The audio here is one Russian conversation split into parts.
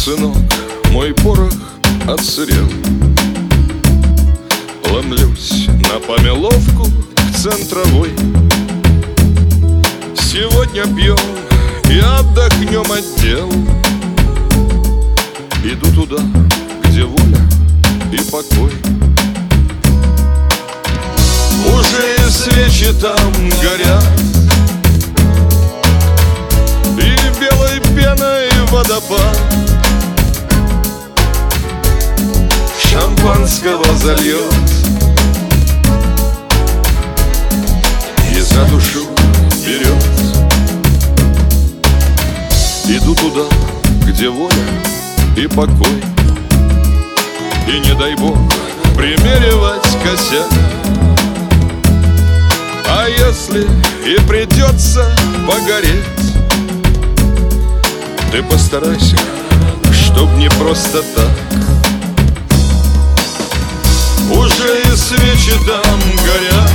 сынок, мой порох отсырел. Ломлюсь на Помеловку к Центровой. Сегодня пьем и отдохнем от дел. Иду туда, где воля и покой. Уже и свечи там горят, и белой пеной водопад шампанского зальет и за душу берет. Иду туда, где воля и покой, и не дай бог примеривать косяк. А если и придется погореть, ты постарайся, чтоб не просто так. Уже и свечи там горят,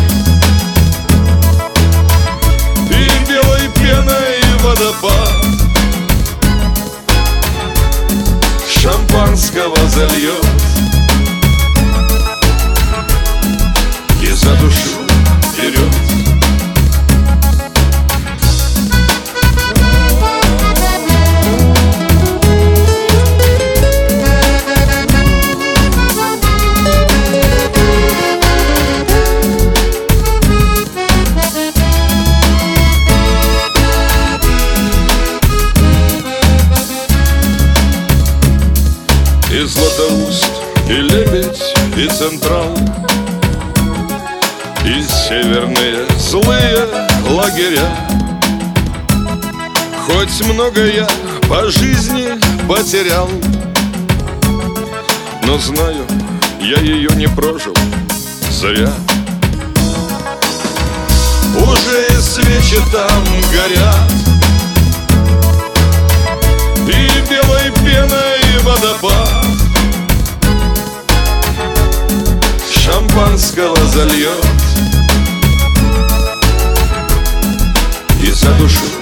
и белой пеной водопад шампанского зальет и за душу берет. И Златоуст, и Лебедь, и Централ, и северные злые лагеря. Хоть много я по жизни потерял, но знаю, я ее не прожил зря. Уже и свечи там горят, и белой пеной водопад шампанского зальет и за душу